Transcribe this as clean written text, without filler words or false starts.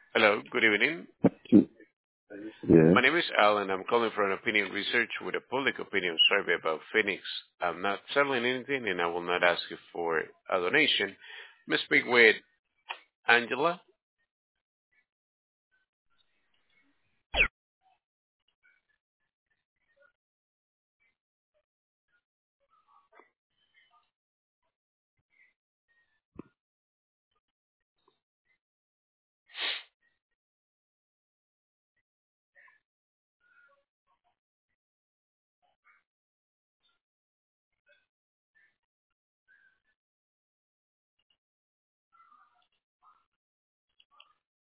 Hello, good evening. Yeah. My name is Alan. I'm calling from Opinion Research with a public opinion survey about Phoenix. I'm not selling anything and I will not ask you for a donation. May I speak with Angela?